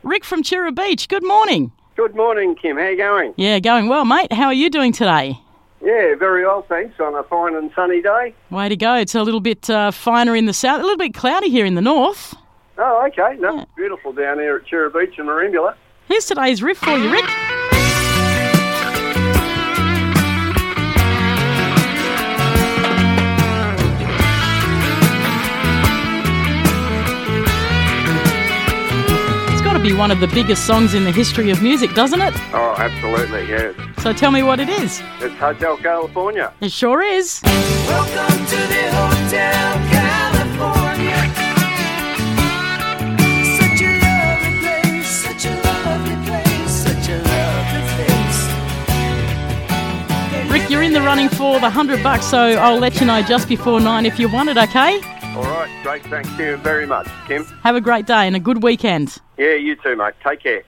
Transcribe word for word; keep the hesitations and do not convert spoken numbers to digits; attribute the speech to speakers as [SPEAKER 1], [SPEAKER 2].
[SPEAKER 1] Rick from Chirra Beach, good morning.
[SPEAKER 2] Good morning, Kim. How you going?
[SPEAKER 1] Yeah, going well, mate. How are you doing today?
[SPEAKER 2] Yeah, very well, thanks, on a fine and sunny day.
[SPEAKER 1] Way to go. It's a little bit uh, finer in the south, a little bit cloudy here in the north.
[SPEAKER 2] Oh, okay. No,
[SPEAKER 1] Yeah.
[SPEAKER 2] Beautiful down here at Chirra Beach and Marimbula.
[SPEAKER 1] Here's today's riff for you, Rick. It's got to be one of the biggest songs in the history of music, doesn't it?
[SPEAKER 2] Oh, absolutely, yeah.
[SPEAKER 1] So tell me what it is.
[SPEAKER 2] It's Hotel California.
[SPEAKER 1] It sure is.
[SPEAKER 3] Welcome to the Hotel California. Such a lovely place, such a lovely place, such a lovely place.
[SPEAKER 1] Rick, you're in the running for the hundred bucks, so I'll let you know just before nine if you want it, okay?
[SPEAKER 2] All right, great. Thank you very much, Kim.
[SPEAKER 1] Have a great day and a good weekend.
[SPEAKER 2] Yeah, you too, mate. Take care.